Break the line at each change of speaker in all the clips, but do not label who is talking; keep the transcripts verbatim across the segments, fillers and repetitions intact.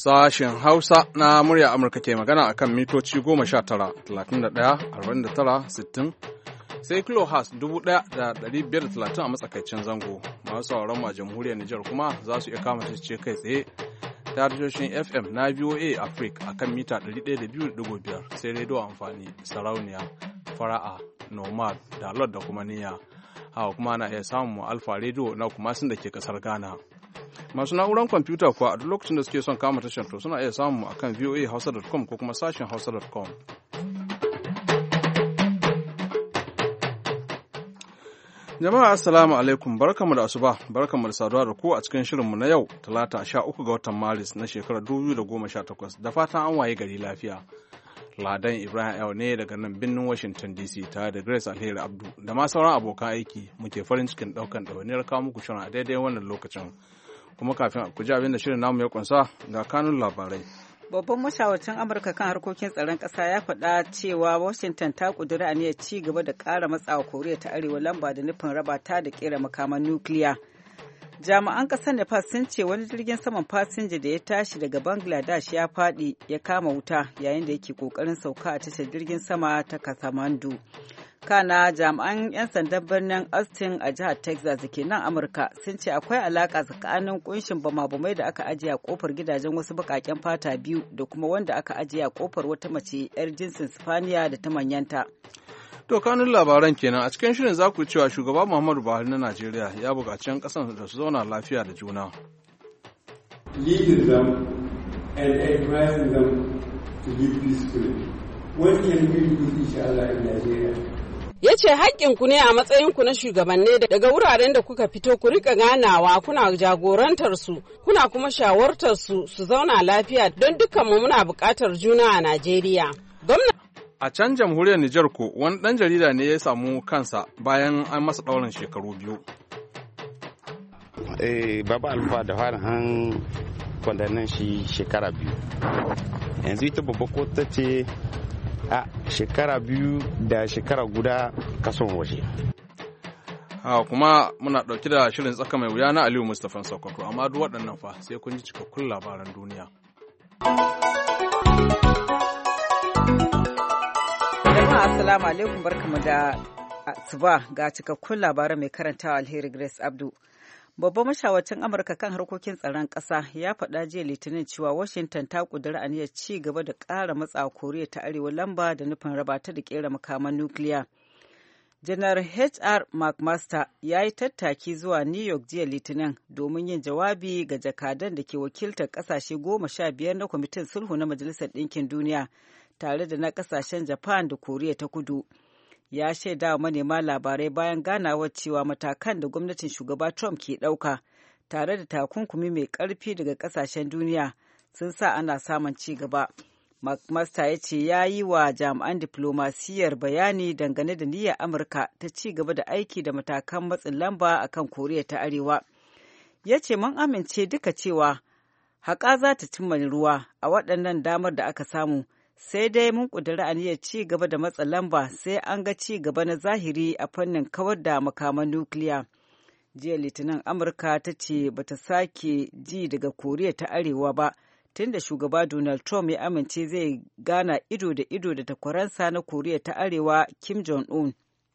Sashen Hausa na murya Amurka ke magana a kan mitoci goma sha tara, talatin da ɗaya, arba'in da tara, sittin, sai kilohas dubu ɗaya da ɗari biyar da talatin a matsakaicin zango. Masu sauran ma jamhuriyar Nijar kuma za su iya kama ce kai tsaye ta tashoshin F M na V O A Africa a kan mita ɗari ɗaya da biyu da ɗigo biyar, sai rediyo amfani, sarauniya, fara'a, nomad, dalot da kuma niyya. Hawa kuma na iya samun alfa rediyo na kuma sun da ke kasar Ghana. Masu na'urar kwamfuta kuwa a duk lokacin da suke son kama tashar to suna iya samun mu akan voa hausa dot com ko kuma sashen hausa dot com. Jama'a assalamu alaikum, barkamu da asuba, barkamu da saduwa da ku a cikin shirinmu na yau talata sha uku ga watan Maris na shekarar dubu biyu da goma sha takwas, da fatan an waye gari lafiya. Ladan Ibrahim Ayo ne daga nan birnin Washington D C tare da Grace Alheri Abdu da ma sauran abokan aiki muke farin cikin ɗaukan ɗawainiyar kawo muku shirin a daidai wannan lokacin. Kuma kafin ku ji abin da shirin namu ya kunsa ga kanun labarai.
Babban mashawarcin Amurka kan harkokin tsaron ƙasa ya faɗa cewa Washington ta ƙudiri aniyar ci gaba da ƙara matsawa Koriya ta Arewa lamba da nufin raba ta da ƙera makaman nukiliya. Jami'an ƙasar Nepal sun ce wani jirgin saman fasinja da ya tashi daga Bangladesh ya faɗi ya kama wuta yayin da yake ƙoƙarin sauka a tashar jirgin sama ta Kathmandu. Kana jami'an 'yan sandan birnin Austin a jihar Texas da ke nan Amurka sun ce akwai alaƙa tsakanin kunshin bama-bamai da aka ajiye a kofar gidajen wasu baƙaƙen fata biyu da kuma wanda aka ajiye a kofar wata mace 'yar jinsin Sifaniya da ta manyanta.
To kanun labaran kenan a cikin shirin za ku cewa shugaba Muhammadu Buhari na Najeriya ya buƙaci 'yan ƙasar da su zauna lafiya da juna.
Leading them and advising them to live peacefully. What can we do with each other in Nigeria?
Ya ce haƙƙinku ne a matsayinku na shugabanni daga wuraren da kuka fito ku rika ganawa kuna jagorantar su kuna kuma shawartar su su zauna lafiya don dukkanmu muna buƙatar juna a Najeriya.
A can jamhuriyar Nijar ko wani ɗan jarida ne ya samu kansa bayan an masa ɗaurin shekaru biyu.
Eh, Baba Alfa da fara han kwandannan shi shekara biyu. Yanzu ita babba ko ta ce a shekara biyu da shekara guda kason waje.
Ha kuma muna ɗauki da shirin tsaka mai wuya na Aliyu Mustapha Sokoto, amma duk waɗannan fa sai kun ji cikakkun labaran duniya.
Jama'a assalamu alaikum, barkamu da asuba ga cikakkun labaran mai karantawa Alheri Grace Abdu. Babban mashawarcin Amurka kan harkokin tsaron ƙasa ya faɗa jiya Litinin cewa Washington ta ƙudiri aniyar ci gaba da ƙara matsa Koriya ta Arewa lamba da nufin raba ta da ƙera makaman nukiliya. Janar H R McMaster ya yi tattaki zuwa New York jiya Litinin domin yin jawabi ga jakadan da ke wakiltar ƙasashe goma sha biyar na Kwamitin Sulhu na Majalisar Ɗinkin Duniya tare da na ƙasashen Japan da Koriya ta Kudu. Ya shaida wa manema labarai bayan ganawar cewa matakan da gwamnatin shugaba Trump ke ɗauka tare da takunkumi mai ƙarfi daga ƙasashen duniya sun sa ana samun ci gaba. McMaster ya ce ya yi wa jami'an diflomasiyyar bayani dangane da niyyar Amurka ta ci gaba da aiki da matakan matsin lamba a kan Koriya ta Arewa. Ya ce mun amince duka cewa haƙa za ta cimma ruwa a waɗannan damar da aka samu. Sai dai mun ƙudiri aniyar ci gaba da matsa lamba sai an ga ci gaba na zahiri a fannin kawar da makaman nukiliya. Jiya Litinin Amurka ta ce ba ta sake ji daga Koriya ta Arewa ba tun da shugaba Donald Trump ya amince zai gana ido da ido da takwaransa na Koriya ta Arewa Kim Jong-un.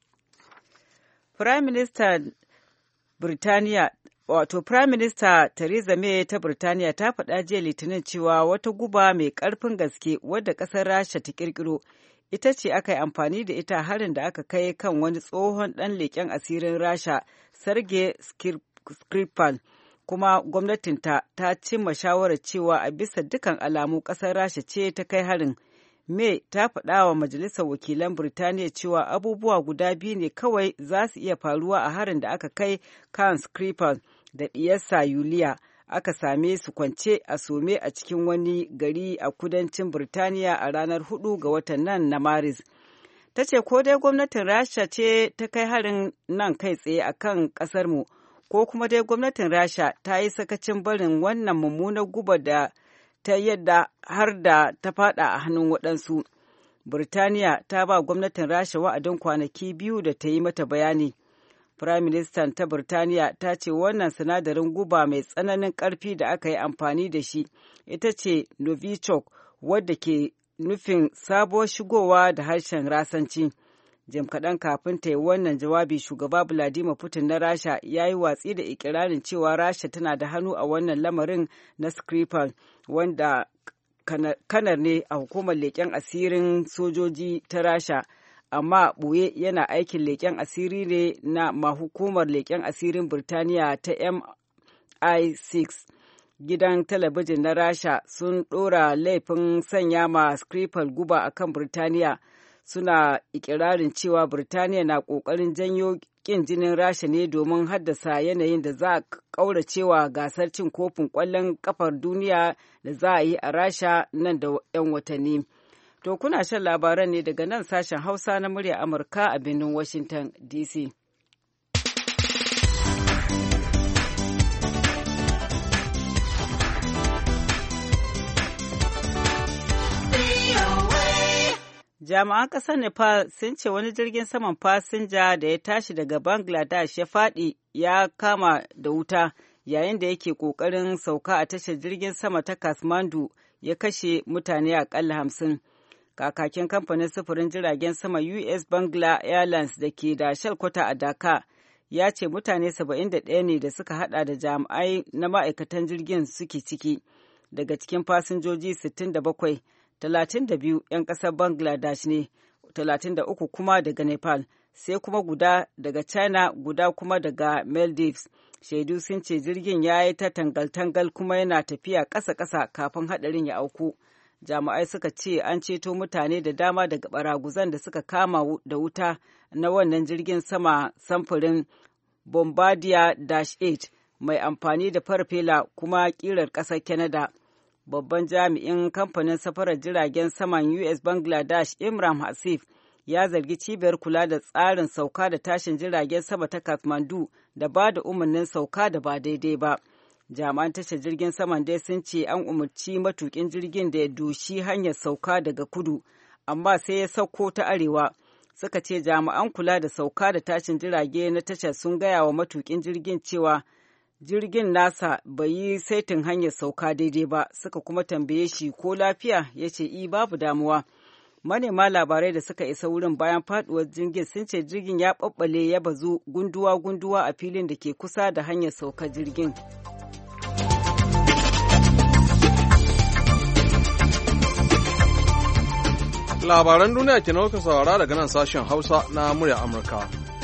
Prime Minister Birtaniya Wato, Prime Minister Theresa May ta Birtaniya ta faɗa jiya Litinin cewa wata guba mai ƙarfin gaske wadda ƙasar Rasha ta ƙirƙiro ita ce aka yi amfani da ita harin da aka kai kan wani tsohon ɗan leƙen asirin Rasha, Sergei Skripal, kuma gwamnatinta ta cimma shawarar cewa a bisa dukkan alamu ƙasar Rasha ce ta kai harin. May ta faɗa wa Majalisar Wakilan Birtaniya cewa abubuwa guda biyu ne kawai za su iya faruwa a harin da aka kai kan Skripal da ɗiyarsa Yuliya aka same su kwance a some a cikin wani gari a kudancin Birtaniya a ranar hudu ga watan nan na Maris. Ta ce ko dai gwamnatin Rasha ce ta kai harin nan kai tsaye a kan ƙasarmu, ko kuma dai gwamnatin Rasha ta yi sakacin barin wannan mummunar guba da ta yadda har da ta fada a hannun waɗansu. Birtaniya ta ba gwamnatin Rasha wa'adin kwanaki biyu da ta yi mata bayani. Firaministan ta Birtaniya ta ce wannan sinadarin guba mai tsananin ƙarfi da aka yi amfani da shi ita ce Novichok, wadda ke nufin sabuwar shigowa da harshen Rasanci. Jim kaɗan kafin ta yi wannan jawabi, shugaba Vladimir Putin na Rasha ya yi watsi da ikirarin cewa Rasha tana da hannu a wannan lamarin na Skripal, wanda kanar ne a hukumar leƙen asirin sojoji ta Rasha, amma ɓoye yana aikin leƙen asiri ne na ma hukumar leƙen asirin Birtaniya ta M I six. Gidan talabijin na Rasha sun ɗora laifin sanya ma Skripal guba a kan Birtaniya, suna ikirarin cewa Birtaniya na ƙoƙarin janyo ƙin jinin Rasha ne domin haddasa yanayin da za a ƙauracewa gasar cin kofin ƙwallon ƙafar duniya da za a yi a Rasha nan da 'yan watanni. To kuna shan labaran ne daga nan sashen Hausa na murya Amurka a birnin Washington D C. Jami'an ƙasar Nepal sun ce wani jirgin saman fasinja da ya tashi daga Bangladesh ya faɗi ya kama da wuta yayin da yake ƙoƙarin sauka a tashar jirgin sama ta Kathmandu, ya kashe mutane aƙalla hamsin. Kakakin kamfanin sufurin jiragen sama U S Bangla Airlines da ke da shalkwata a Dhaka ya ce mutane saba'in da ɗaya ne da suka hada da jami'ai na ma'aikatan jirgin suke ciki. Daga cikin fasinjoji sittin da bakwai, talatin da biyu 'yan ƙasar Bangladesh ne, talatin da uku kuma daga Nepal, sai kuma guda daga China, guda kuma daga Maldives. Shaidu sun ce jirgin ya yi ta tangal-tangal kuma yana tafiya ƙasa-ƙasa kafin haɗarin ya auku. Jami'ai suka ce an ceto mutane da dama daga baraguzan da suka kama da wuta na wannan jirgin sama samfurin Bombardier Dash eight mai amfani da farfela kuma ƙirar ƙasar Canada. Babban jami'in kamfanin safarar jiragen saman U S Bangladesh Imran Hasif ya zargi cibiyar kula da tsarin sauka da tashin jiragen sama ta Kathmandu da ba da umarnin sauka da ba daidai ba. Jami'an tashar jirgin saman dai sun ce an umarci matukin jirgin da ya dushi hanyar sauka daga kudu, amma sai ya sauko ta arewa. Suka ce jami'an kula da sauka da tashin jirage na tashar sun gaya wa matukin jirgin cewa jirgin nasa bai yi saitin hanyar sauka daidai ba, suka kuma tambaye shi ko lafiya, ya ce i babu damuwa. Manema labarai da suka isa wurin bayan faduwar jirgin sun ce jirgin ya ɓaɓɓale ya bazu gunduwa-gunduwa a filin da ke kusa da hanyar sauka jirgin.
Labaran duniya ke nauka saurara daga nan sashen Hausa na murya Amurka.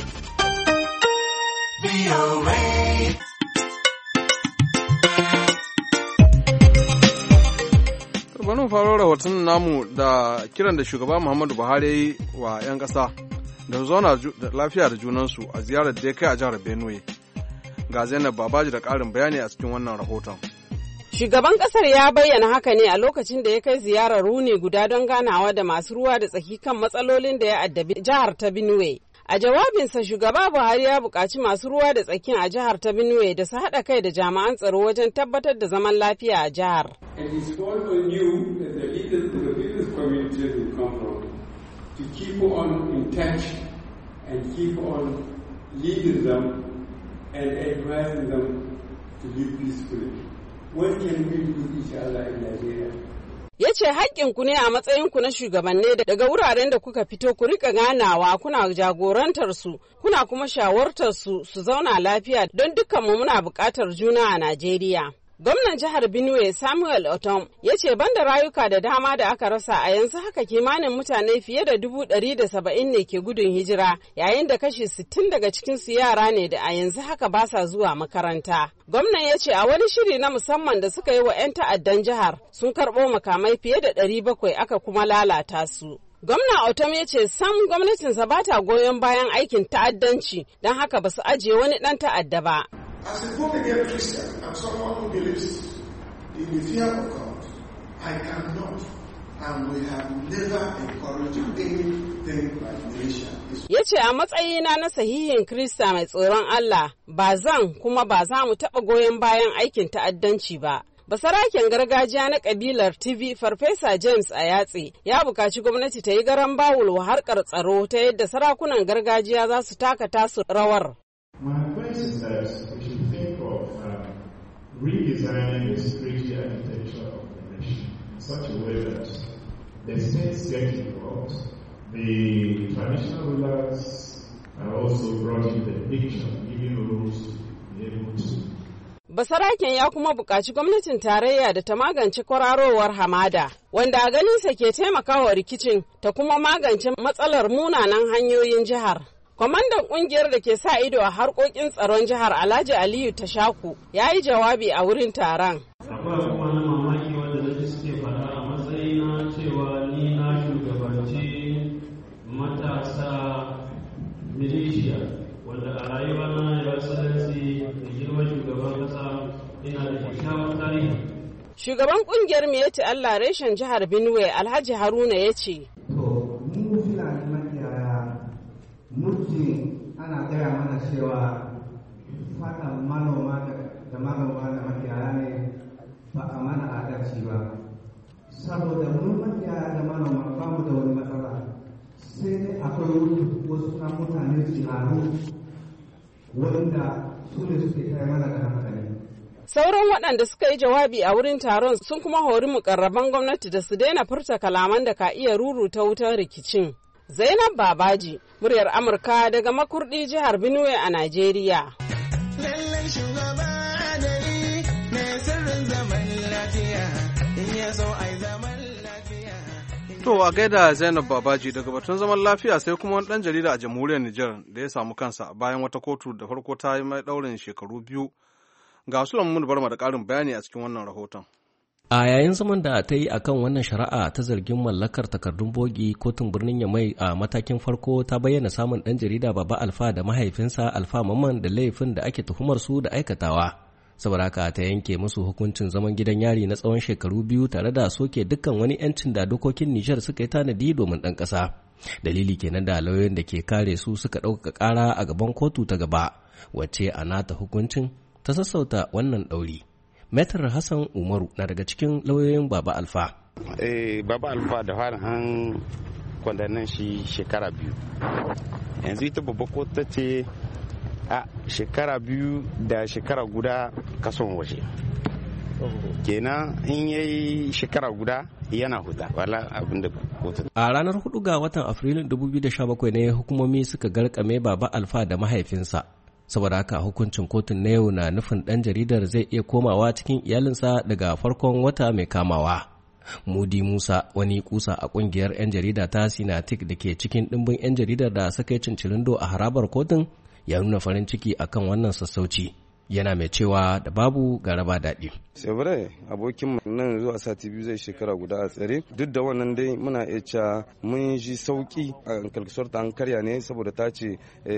Bari faro rahoton namu da kiran da shugaba Muhammadu Buhari wa 'yan ƙasa da su zauna lafiya da junansu a ziyarar da ya kai a jihar Benue. Ga Zainab Babaji da ƙarin bayani a cikin wannan rahoton.
Shugaban kasar ya bayyana haka ne a lokacin da ya kai ziyarar runi guda don ganawa da masu ruwa da tsaki kan matsalolin da ya addabi jihar ta Benue. A jawabinsa shugaba Buhari ya buƙaci masu ruwa da tsakin a jihar ta Benue da su haɗa kai da jami'an tsaro wajen tabbatar da zaman lafiya a jihar.
To keep on in touch and keep on leading them and advising them to live peacefully. What can we do with each other in Nigeria?
Ya ce haƙƙinku ne a matsayinku na shugabanni daga wuraren da kuka fito ku rika ganawa kuna jagorantar su kuna kuma shawartar su su zauna lafiya don dukkanmu muna buƙatar juna a Najeriya. Gwamnan jihar Benue Samuel Otom ya ce banda rayuka da dama da aka rasa a yanzu haka kimanin mutane fiye da dubu ɗari da saba'in ne ke gudun hijira yayin da kashi sittin daga cikinsu yara ne da a yanzu haka ba sa zuwa makaranta. Gwamnan ya ce a wani shiri na musamman da suka yi wa 'yan ta'addan jihar sun karɓo makamai fiye da ɗari bakwai aka kuma lalata su. Gwamna Otom ya ce sam gwamnatinsa ba ta goyon bayan aikin ta'addanci don haka ba su ajiye wani ɗan ta'adda ba.
As a born-again Christian and someone who believes in the fear of God, I cannot and we have never encouraged anything like militia.
Ya ce a matsayina na sahihin Kirista mai tsoron Allah ba zan kuma ba za mu taɓa goyon bayan aikin ta'addanci ba. Basaraken gargajiya na kabilar T V Farfesa James Ayatse ya bukaci gwamnati ta yi garan bawul wa harkar tsaro ta yadda sarakunan gargajiya za su taka tasu rawar.
My advice is that we should think of uh, redesigning the security architecture of the nation in such a way that the states get involved, the traditional rulers are also brought into the picture, giving rules to be able to.
Basaraken ya kuma buƙaci gwamnatin tarayya da ta magance kwararowar hamada, wanda a ganinsa ke taimakawa rikicin ta kuma magance matsalar munanan hanyoyin jihar. Kwamandan ƙungiyar da ke sa ido a harkokin tsaron jihar Alhaji Aliyu Tashaku ya yi jawabi a wurin taron.
Akwai kuma na mamaki wanda da suke faɗa a matsayina cewa ni na shugabanci matasa militia wanda a rayuwa na ya salansi da girman shugaban kasa ina da kyakkyawar tarihi. Shugaban kungiyar Miyeti Allah reshen jihar Benue Alhaji Haruna ya ce.
To mu Fulani makiyaya mutum ana gaya mana cewa faɗan manoma da manoma da makiyaya ne ba a mana adalci ba. Saboda mu makiyaya da manoma ba mu da wani matsala. Sai dai akwai wasu na mutane tsinaru wanda su ne suke kai mana da hankali.
Sauran waɗanda suka yi jawabi a wurin taron sun kuma hori mukarraban gwamnati da su daina furta kalaman da ka iya ruruta wutar rikicin. Zainab Babaji, muryar Amurka daga Makurdi jihar Benue a Najeriya.
Lallai shugaba adali mai sirrin zaman lafiya, in ya so ai zaman lafiya.
To a gaida Zainab Babaji daga batun zaman lafiya sai kuma wani ɗan jarida a jamhuriyar Nijar da ya samu kansa bayan wata kotu da farko ta yi mai ɗaurin shekaru biyu. Ga Sulaiman Barma da ƙarin bayani a cikin wannan rahoton.
A yayin zaman da ta yi a kan wannan shari'a ta zargin mallakar takardun bogi, kotun birnin Yamai a matakin farko ta bayyana samun ɗan jarida Baba Alfa da mahaifinsa Alfa Mamman da laifin da ake tuhumar su da aikatawa. Saboda haka ta yanke musu hukuncin zaman gidan yari na tsawon shekaru biyu tare da soke dukkan wani 'yancin da dokokin Nijar suka yi tanadi domin ɗan ƙasa. Dalili kenan da lauyoyin da ke kare su suka ɗaukaka ƙara a gaban kotu ta gaba, wacce a nata hukuncin ta sassauta wannan ɗauri. Metar Hassan Umaru na daga cikin lauyoyin Baba Alfa.
Eh, Baba Alfa da fara han kwandannan shi shekara biyu. Yanzu ita babba kotu ta ce a shekara biyu da shekara guda kason waje. Kenan in yayi shekara guda yana huta wala abin da kotu.
A ranar hudu ga watan Afrilun dubu biyu da sha bakwai ne hukumomi suka garkame Baba Alfa da mahaifinsa. Saboda haka hukuncin kotun na yau na nufin ɗan jaridar zai iya komawa cikin iyalinsa daga farkon wata mai kamawa. Mudi Musa, wani kusa a ƙungiyar 'yan jarida ta Sinatik da ke cikin ɗimbin 'yan jaridar da suka yi cincirindo a harabar kotun, ya nuna farin ciki akan wannan sassauci. Yana mai cewa da babu garaba daɗi.
Sevre abokin nan zuwa sati biyu zai shekara guda a tsare, duk da wannan dai muna iya cewa mun ji sauki a kalkasar ta an karya ne saboda ta ce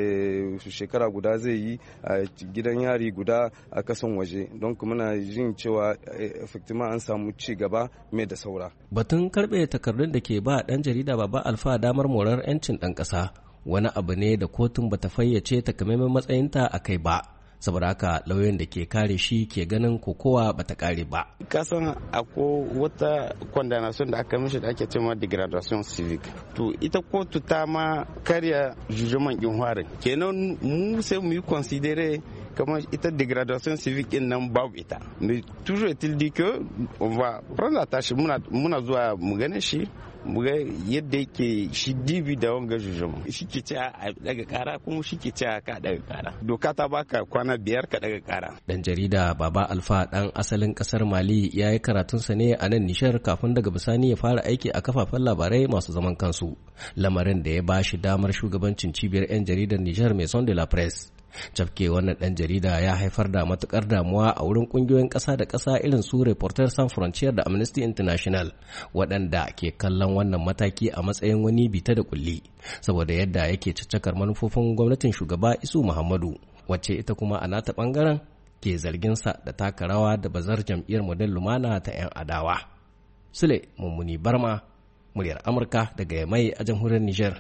shekara guda zai yi a gidan yari guda a kasan waje, don muna jin cewa effectivement an samu ci gaba mai da saura.
Batun karɓe takardun da ke ba ɗan jarida Baba Alfa damar morar 'yancin ɗan ƙasa wani abu ne da kotun bata fayyace takamaiman matsayinta a kai ba. Saboda haka lauyoyin da ke kare shi ke ganin kokowa bata kare ba.
Kasan akwai wata condemnation da aka mishi da ake cewa degradation civic. To ita kotu ta ma karya jugement din harin. Kenan mu sai mu yi considere kamar ita degradation civic din nan babu ita. Mais toujours est-il dit que on va prendre la tâche muna muna zuwa mu gane shi mu ga yadda yake shi dibi da wanga jujuma shi ke cewa a daga kara kuma shi ke cewa ka daga kara doka ta baka kwana biyar ka daga kara.
Dan jarida Baba Alfa dan asalin kasar Mali ya yi karatunsa ne a nan Nishar kafin daga bisani ya fara aiki a kafafen labarai masu zaman kansu, lamarin da ya ba shi damar shugabancin cibiyar 'yan jaridar Nijar Maison de la Presse. Cafke wannan ɗan jarida ya haifar da matukar damuwa a wurin ƙungiyoyin ƙasa da ƙasa irin su Reporters Sans Frontières da Amnesty International, waɗanda ke kallon wannan mataki a matsayin wani bita da kulli saboda yadda yake caccakar manufofin gwamnatin shugaba Isu Muhammadu, wacce ita kuma a nata ɓangaren ke zarginsa da taka rawa da bazar jam'iyyar Model Lumana ta 'yan adawa. Sule Mummuni Barma, muryar Amurka daga Yamai a jamhuriyar Nijar.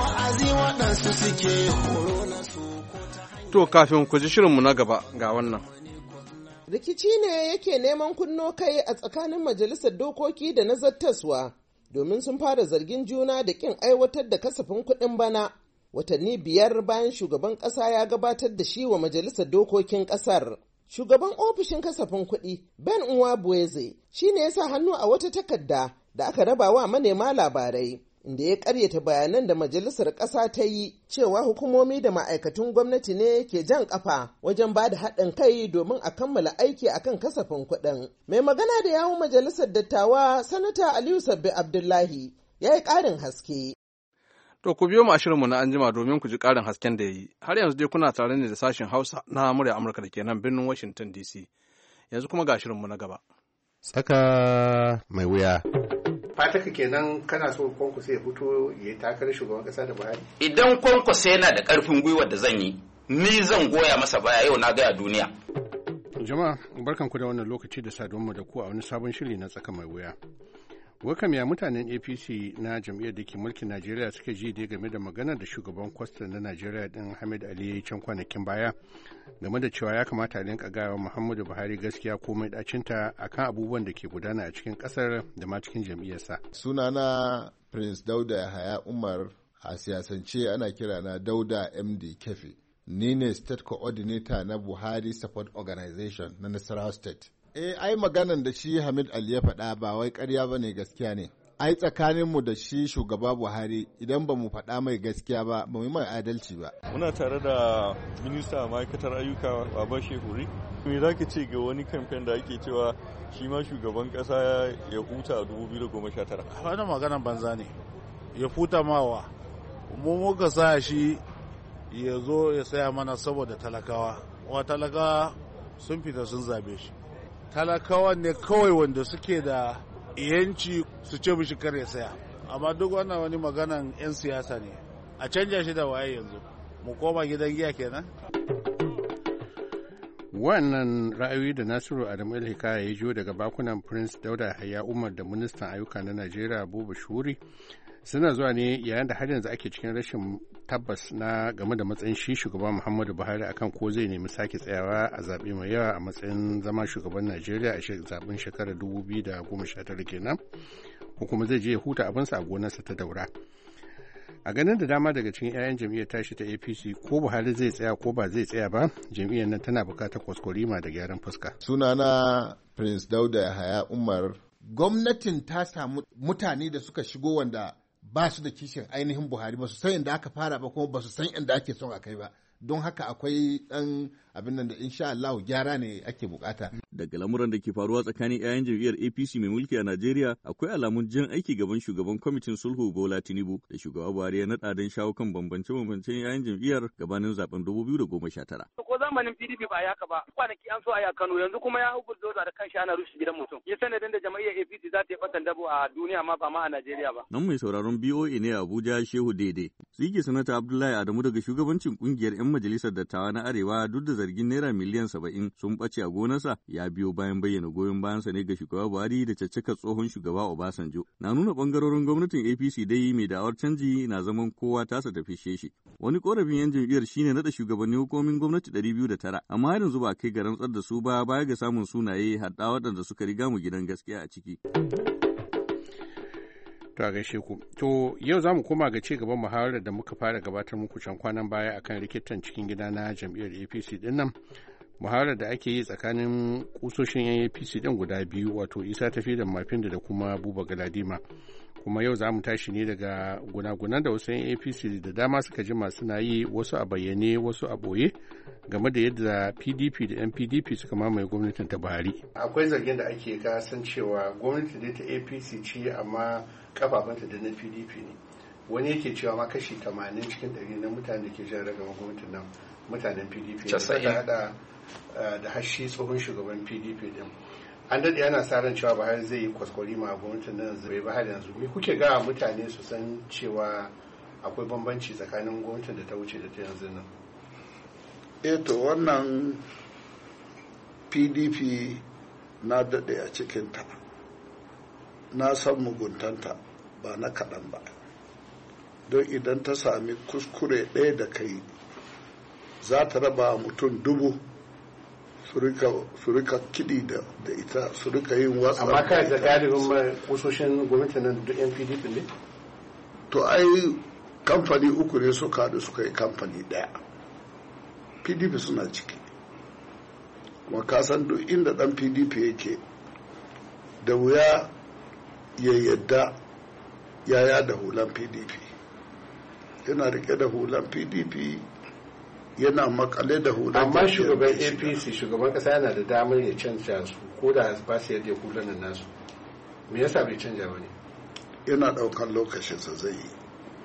To kafin ku ji shirinmu na gaba ga wannan.
Rikici ne yake neman kunno kai a tsakanin majalisar dokoki da na zattaswa domin sun fara zargin juna da ƙin aiwatar da kasafin kuɗin bana. watanni biyar bayan shugaban ƙasa ya gabatar da shi wa majalisar dokokin ƙasar. Shugaban ofishin kasafin kuɗi Ben Nwabueze shi ne ya sa hannu a wata takarda da aka raba wa manema labarai, inda ya ƙaryata bayanan da majalisar ƙasa ta yi cewa hukumomi da ma'aikatun gwamnati ne ke jan ƙafa wajen ba da haɗin kai domin a kammala aiki akan kasafin kuɗin. Mai magana da yawun majalisar dattawa Sanata Aliyu Sabbi Abdullahi ya yi ƙarin haske.
To ku biyo mu a shirinmu na anjima domin ku ji ƙarin hasken da ya yi. Har yanzu dai kuna tare ne da sashen Hausa na murya Amurka da ke nan birnin Washington D C. Yanzu kuma ga shirinmu na gaba.
Tsaka mai wuya.
Fataka kenan kana so Kwankwaso ya fito ya yi takarar shugaban ƙasa da Buhari?
Idan Kwankwaso yana da ƙarfin gwiwar da zan yi, ni zan goya masa baya yau na gaya duniya.
Jama'a, barkanku da wannan lokaci da saduwanmu da ku a wani sabon shiri na tsaka mai wuya. Wakam ya mutanen A P C na jam'iyyar da ke mulkin Najeriya suka ji dai game da magana da shugaban kwastan na Najeriya din Hamid Ali ya yi can kwanakin baya game da cewa ya kamata a rinka gaya Muhammadu Buhari gaskiya komai dacinta akan abubuwan da ke gudana a cikin kasar da ma cikin jam'iyyarsa.
Sunana Prince Dauda Yahaya Umar, a siyasance ana kira na Dauda M D Kefi. Ni ne State Coordinator na Buhari Support Organization na Nasarawa State. Eh, ai maganan da shi Hamid Ali ya faɗa ba wai ƙarya ba ne, gaskiya ne. Ai tsakaninmu da shi shugaba Buhari idan ba mu faɗa mai gaskiya ba, ba mu yi mai adalci ba.
Muna tare da minista ma'aikatar ayyuka Baba Shehuri. Me za ka ce ga wani kamfen da ake cewa shi ma shugaban ƙasa ya huta a dubu biyu da goma sha tara?
Wani maganan banza ne, ya huta mawa. Mu muka sa shi ya zo ya saya mana saboda talakawa. Wa talakawa sun fita sun zabe shi. Talakawa ne kawai wanda suke da yanci su ce mishi kar ya saya, amma duk wannan wani maganan 'yan siyasa ne. A canja shi da waye yanzu, mu koma gidan giya kenan.
Wannan ra'ayoyi da Nasiru Adamu El-Hikaya ya jo daga bakunan Prince Dauda Yahaya Umar da ministan ayyuka na Najeriya Buba Shuri suna zuwa ne yayin da har yanzu ake cikin rashin tabbas na game da matsayin shi shugaban Muhammadu Buhari akan ko zai nemi sake tsayawa a zaɓe mai yawa a matsayin zama shugaban Najeriya a zaɓen shekarar dubu biyu da goma sha tara kenan, ko kuma zai je ya huta abinsa a gonarsa ta Daura. A ganin da dama daga cikin 'ya'yan jam'iyyar tashi ta A P C, ko Buhari zai tsaya ko ba zai tsaya ba, jam'iyyar nan tana buƙatar kwaskwarima da gyaran fuska.
Sunana Prince Dauda Yahaya Umar. Gwamnatin ta samu mutane da suka shigo wanda ba su da kishin ainihin Buhari, ba su san inda aka fara ba kuma ba su san inda ake son a kai ba. Don haka akwai ɗan abin nan da insha Allah gyara ne ake bukata.
Daga lamuran da ke faruwa tsakanin 'ya'yan jam'iyyar A P C mai mulki a Najeriya, akwai alamun jin aiki gaban shugaban kwamitin sulhu Bola Tinubu da shugaba Buhari ya naɗa don shawo kan bambance-bambancen 'ya'yan jam'iyyar gabanin zaben dubu biyu da goma sha tara.
Ko zamanin P D P ba ya haka ba, kwanaki an so a yi a Kano, yanzu kuma ya hubu doza da kanshi ana rushe gidan mutum. Ya sanadin da jam'iyyar A P C za ta yi fatan dabo a duniya ma ba ma a Najeriya ba.
Nan mai sauraron B O A ne a Abuja Shehu Dede. Tsige sanata Abdullahi Adamu daga shugabancin kungiyar 'yan majalisar dattawa na Arewa duk da zargin naira miliyan saba'in sun ɓace a gonarsa ya biyo bayan bayyana goyon bayansa ne ga shugaba Buhari da caccakar tsohon shugaba Obasanjo. Na nuna ɓangarorin gwamnatin A P C dai mai da'awar canji na zaman kowa tasa ta fishe shi. Wani korafin 'yan jam'iyyar shine naɗa shugabannin hukumomin gwamnati ɗari biyu da tara, amma har yanzu ba kai ga rantsar da su ba baya ga samun sunaye haɗa waɗanda suka riga mu gidan gaskiya a ciki.
To a gaishe ku. To yau za mu koma ga ci gaban muhawarar da muka fara gabatar muku can kwanan baya akan rikitan cikin gida na jam'iyyar A P C din nan. Muhawarar da ake yi tsakanin kusoshin yan A P C din guda biyu, wato Isa Tafi da Mafinda da kuma Buba Galadima. Kuma yau za mu tashi ne daga gunagunan da wasu yan A P C da dama suka jima suna yi, wasu a bayyane wasu a boye, game da yadda P D P da yan P D P suka mamaye gwamnatin ta Buhari.
Akwai zargin da ake ga san cewa gwamnati da ta A P C ce amma kafafanta da na P D P ne. Wani yake cewa ma kashi tamanin cikin ɗari na mutane da ke jan ragama gwamnatin nan mutanen P D P ne. Da da hashi tsohon shugaban P D P din. An daɗe ana sa ran cewa Buhari zai yi kwaskwari ma gwamnatin nan zai ba har yanzu. Me kuke ga mutane su san cewa akwai bambanci tsakanin gwamnatin da ta wuce da ta yanzu nan?
Eh to wannan P D P na daɗe a cikinta, na san muguntanta ba na kaɗan ba, don idan ta sami kuskure ɗaya da kai za ta raba mutum dubu su rika kiɗi da ita, su rika yin watsa.
Amma kai da galibin mai kusoshin gwamnati nan duk yan P D P ne?
To ai kamfani uku ne suka haɗu suka yi kamfani ɗaya. P D P suna ciki, kuma kasan duk inda ɗan P D P yake da wuya ya yadda yaya da hulan P D P. Yana rike da hulan P D P, yana makale da hulan.
Amma shugaban A P C, shugaban kasa yana da damar ya canja su ko da ba su yadda hulanan nasu. Me yasa bai canja ba ne?
Yana ɗaukar lokacinsa zai yi,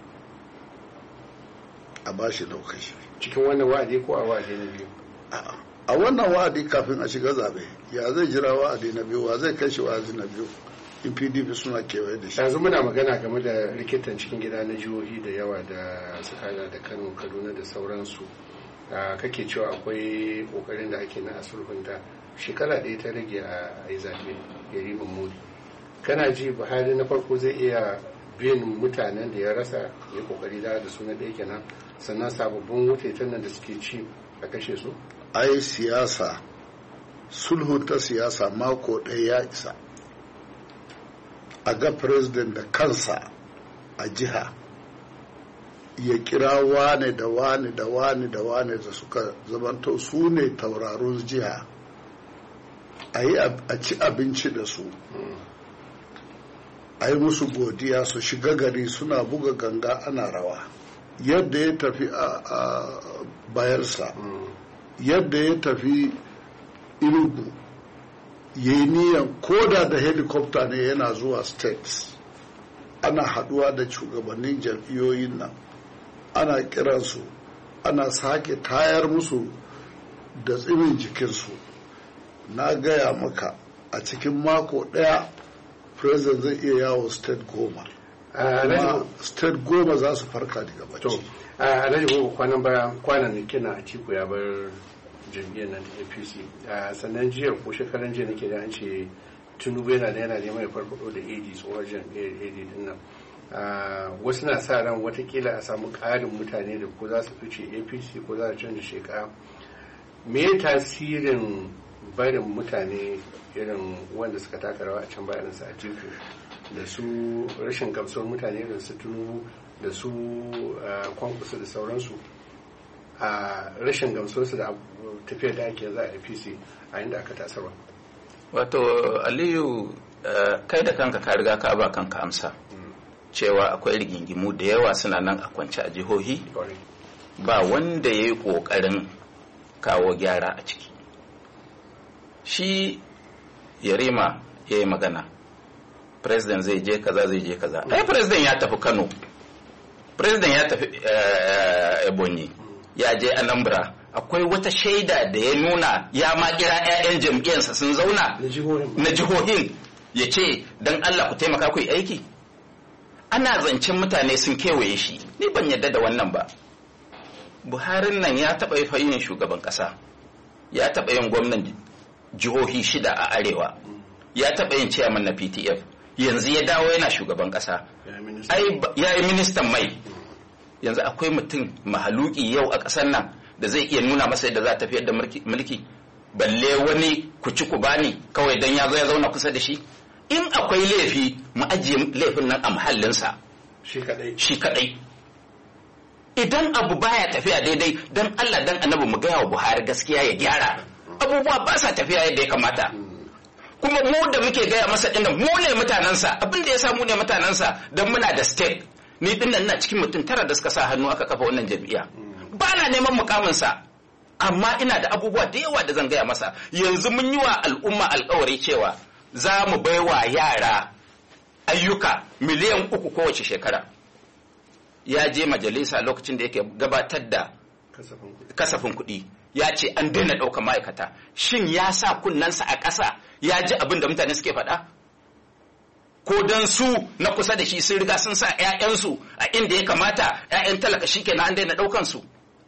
a ba shi lokaci.
Cikin wannan wa'adi ko a wa'adi na biyu?
A wannan wa'adi kafin a shiga zabe, ya zai jira wa'adi na biyu, wa zai kai shi wa'adi na biyu in P D P suna kewaye da shi.
Yanzu muna magana game da rikitan cikin gida na jihohi da yawa da suka hada da Kano, Kaduna da sauransu. Kake cewa akwai kokarin da ake na asulhunta, shekara ɗaya ta rage a yi zaɓe ya riba modi. Kana ji Buhari na farko zai iya bin mutanen da ya rasa ya kokari da da su na ɗaya kenan, sannan sababbin wutaitan nan da suke ci a kashe su?
Ai siyasa, sulhu ta siyasa mako ɗaya ya isa. A ga president da kansa a jiha ya kira wane da wane da wane da wane da suka zamanto su ne taurarun jiha, a yi a ci abinci da su, a yi musu godiya, su shiga gari suna buga ganga ana rawa yadda ya tafi a bayelsa, yadda ya tafi inugu, ya yi niyan koda da helicopter ne yana zuwa states, ana haduwa da shugabannin jam'iyyoyin nan, ana kiransu, ana sake tayar musu da tsimin jikinsu. Na gaya maka a cikin mako daya president zai iya yawo state goma, kuma state goma za su farka daga bacci.
a rage kwanan baya kwanan da kina a tiku ya bar jam'iyyar nan da A P C, sannan jiya ko shekaran jiya nake da an ce Tinubu yana da yana neman ya farfado da A D, tsohon jam'iyyar A D din nan. Wasu na sa ran watakila a samu ƙarin mutane da ko za su fice A P C ko za su canza sheka. Me tasirin barin mutane irin wanda suka taka rawa a can bayan su a tiku da su rashin gamsuwar mutane irin su Tinubu da su Kwankwaso da sauransu, a rashin gamsuwarsu da tafiyar da ake za a A P C a inda aka tasarwa?
Wato Aliyu, kai da kanka ka riga ka ba kanka amsa cewa akwai rigingimu da yawa suna nan a kwance a jihohi, ba wanda ya yi ƙoƙarin kawo gyara a ciki. Shi Yarima ya yi magana, president zai je kaza zai je kaza. Ai president ya tafi Kano, president ya tafi Ebonyi, ya je Anambra. Akwai wata shaida da ya nuna ya ma kira 'ya'yan jam'iyyarsa sun zauna na jihohin ya ce don Allah ku taimaka ku yi aiki. Ana zancen mutane sun kewaye shi, ni ban yadda da wannan ba. Buharin nan ya taɓa yin shugaban ƙasa, ya taɓa yin gwamnan jihohi shida a arewa, ya taɓa yin chairman na P T F, yanzu ya dawo yana shugaban ƙasa, ya yi ministan mai. Yanzu akwai mutum mahaluki yau a ƙasar nan da zai iya nuna masa yadda za a tafiyar da mulki, balle wani ku ci ku bani kawai don ya zo ya zauna kusa da shi. In akwai laifi mu ajiye laifin nan a muhallinsa
shi kadai
shi kadai idan abu baya tafiya daidai dan Allah dan annabi mu gaya wa Buhari gaskiya ya gyara. Abubuwa ba sa tafiya yadda ya kamata, kuma mu da muke gaya masa dinnan mu ne mutanensa, abin da ya sa mu ne mutanensa dan muna da stake. Ni dinnan ina cikin mutum tara da suka sa hannu aka kafa wannan jam'iyya, ba na neman mukaminsa, amma ina da abubuwa da yawa da zan gaya masa. Yanzu mun yi wa al'umma alkawari cewa za mu bai wa yara ayyuka miliyan uku kowace shekara. Ya je majalisa lokacin da yake gabatar da kasafin kuɗi, ya ce an daina ɗaukar ma'aikata. Shin ya sa kunnensa a ƙasa ya ji abin da mutane suke faɗa? Ko don su na kusa da shi sun riga sun sa 'ya'yansu a inda ya kamata 'ya'yan talaka shi kenan an daina ɗaukansu?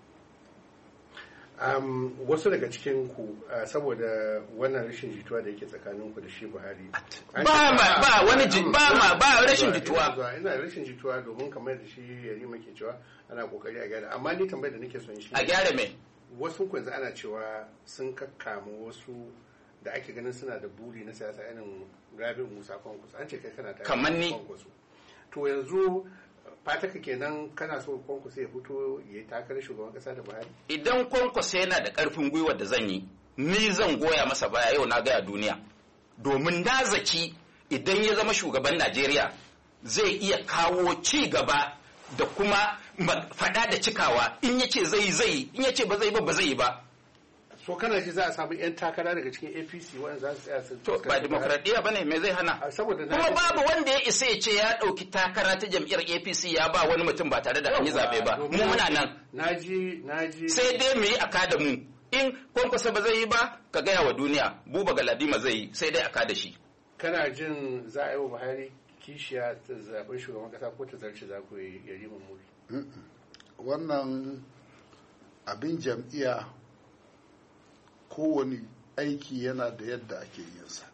Um, wasu daga cikin ku uh, saboda wannan rashin jituwa da yake tsakanin ku da shi Buhari
ba ma ba wani ba ma ba rashin jituwa,
ina rashin jituwa domin kamar da shi Yarima ke cewa ana kokari a gyara, amma ni tambayar da nake son shi
a gyara me
wasu ku yanzu ana cewa sun kakkama wasu da ake ganin suna da buri na siyasa irin Rabi'u Musa Kwankwaso, an ce kai kana tare
kamar ni
to yanzu fataka kenan kana so kwankwaso ya fito ya yi takarar shugaban kasa da Buhari?
Idan kwankwaso yana da karfin gwiwa da zan yi, ni zan goya masa baya yau na gaya duniya. Domin na zaki idan ya zama shugaban Najeriya zai iya kawo ci gaba da kuma fada da cikawa, in yace zai zai, in yace ba zai ba ba zai ba.
So kana ji za a samu yan takara daga cikin A P C wanda za su tsaya su
to ba demokradiya bane me zai hana?
Saboda
kuma babu wanda ya isa ya ce ya dauki takara ta jam'iyyar A P C ya ba wani mutum ba tare da an yi zabe ba. Mu muna nan.
Naji naji
sai dai mu yi aka da mu. In kwankwasa ba zai yi ba ka gaya wa duniya, Buba Galadima zai yi, sai dai aka da shi.
Kana jin za a yi wa Buhari kishiya ta zaben shugaban kasa ko ta zarce za ku yi yari muri?
Wannan abin jam'iyya kowane aiki yana da yadda ake yinsa.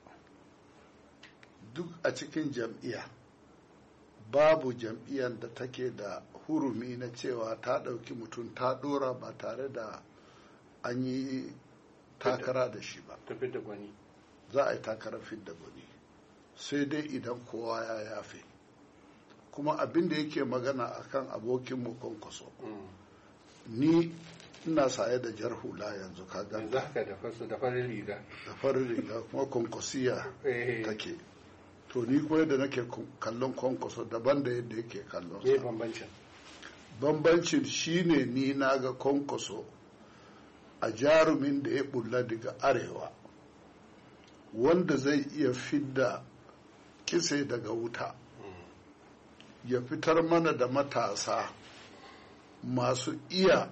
Duk a cikin jam'iyya babu jam'iyyar da take da hurumi na cewa ta ɗauki mutum ta ɗora ba tare da an yi takara da shi ba.
Tafi gwani.
Za a yi takarar fidda gwani. Sai dai idan kowa ya yafe. Kuma abin da yake magana akan abokinmu Kwankwaso. Ni ina saye da jar hula yanzu ka ganta.
Za ka da farin riga.
Da farin riga kuma Kwankwasiya take. To ni kuma da nake kallon Kwankwaso daban da yadda yake kallon sa.
Bambancin.
Bambancin shine ni na ga Kwankwaso a jarumin da ya bulla daga arewa wanda zai iya fidda kise daga wuta ya fitar mana da matasa masu iya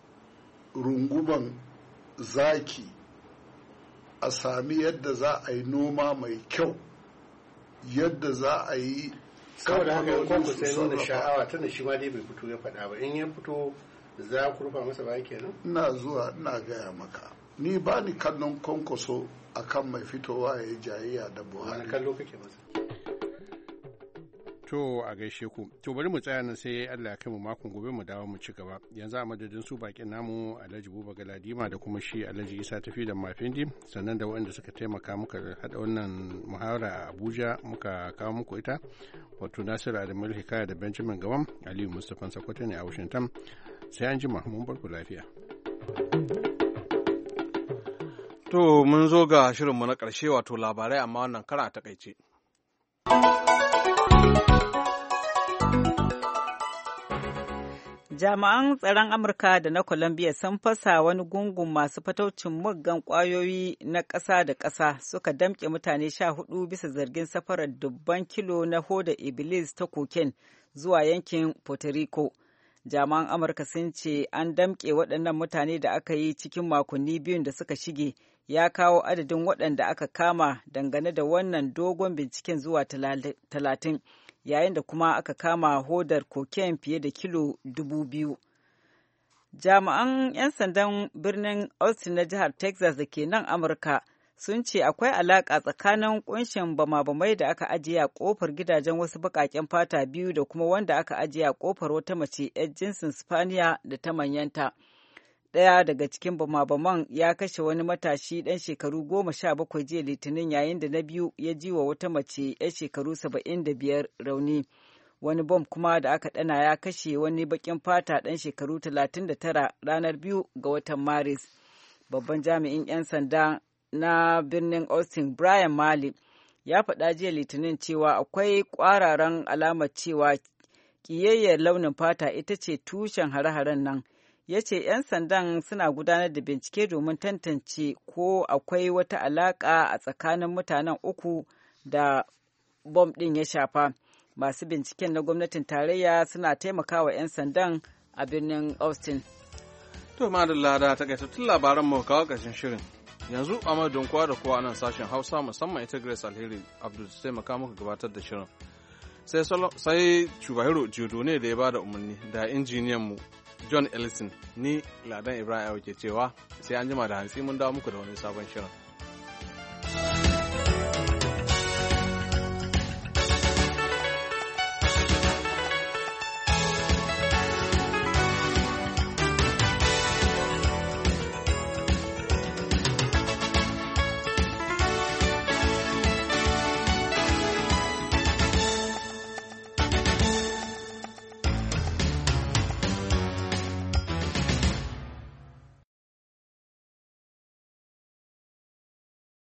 runguman zaki a sami yadda za a yi noma mai kyau, yadda za a yi
saboda haka yankon ku sai nuna sha'awa tana shi ma dai bai fito ya faɗa ba, in ya fito za ku rufa masa baya kenan.
Ina zuwa ina gaya maka ni ba ni kallon Kwankwaso akan mai fitowa ya yi jayayya da Buhari.
Wani kallo kake masa?
To a gaishe ku. To bari mu tsaya nan sai Allah ya kai mu makon gobe mu dawo mu ci gaba. Yanzu a madadin su bakin namu Alhaji Buba Galadima da kuma shi Alhaji Isa Tafi da Mafindi, sannan da waɗanda suka taimaka muka hada wannan muhawara a Abuja muka kawo muku ita. Wato Nasiru Adamu Hikaya da Benjamin Gawam, Aliyu Mustapha Sakwato ne a Washington. Sai an jima mun barku lafiya.
To mun zo ga shirinmu na ƙarshe wato labarai amma wannan kara a takaice.
Jami'an tsaron Amurka da na Colombia sun fasa wani gungun masu fataucin muggan ƙwayoyi na ƙasa da ƙasa suka damƙe mutane sha hudu bisa zargin safarar dubban kilo na hoda Iblis ta koken zuwa yankin Puerto Rico. Jami'an Amurka sun ce an damƙe waɗannan mutane da aka yi cikin makonni biyun da suka shige ya kawo adadin waɗanda aka kama dangane da wannan dogon binciken zuwa talatin. Yayin da kuma aka kama hodar cocaine fiye da kilo dubu biyu. Jami'an 'yan sandan birnin Austin na jihar Texas da ke nan Amurka sun ce akwai alaƙa tsakanin ƙunshin bama-bamai da aka ajiye a ƙofar gidajen wasu baƙaƙen fata biyu da kuma wanda aka ajiye a ƙofar wata mace 'yar jinsin Spaniya da ta manyanta. Ɗaya daga cikin bama-baman ya kashe wani matashi ɗan shekaru goma sha bakwai jiya Litinin, yayin da na biyu ya ji wa wata mace 'yar shekaru saba'in da biyar rauni. Wani bom kuma da aka ɗana ya kashe wani baƙin fata ɗan shekaru talatin da tara ranar biyu ga watan Maris. Babban jami'in 'yan sanda na birnin Austin, Brian Malley, ya faɗa jiya Litinin cewa akwai ƙwararan alamar cewa ƙiyayyar launin fata ita ce tushen hare-haren nan. Ya ce 'yan sandan suna gudanar da bincike domin tantance ko akwai wata alaƙa a tsakanin mutanen uku da bom ɗin ya shafa. Masu binciken na gwamnatin tarayya suna taimakawa 'yan sandan a birnin Austin.
To madalla da takaitattun labaran mu kawo ƙarshen shirin. Yanzu a madadin kowa da kowa nan sashen Hausa musamman ita Grace Alheri Abdul taimaka muka gabatar da shirin. Sai sai Chubahiro Jodo ne da ya bada umarni da injiniyan mu John Ellison, ni Ladan Ibrahim ke cewa sai an jima da hantsi mun dawo muku da wani sabon shirin.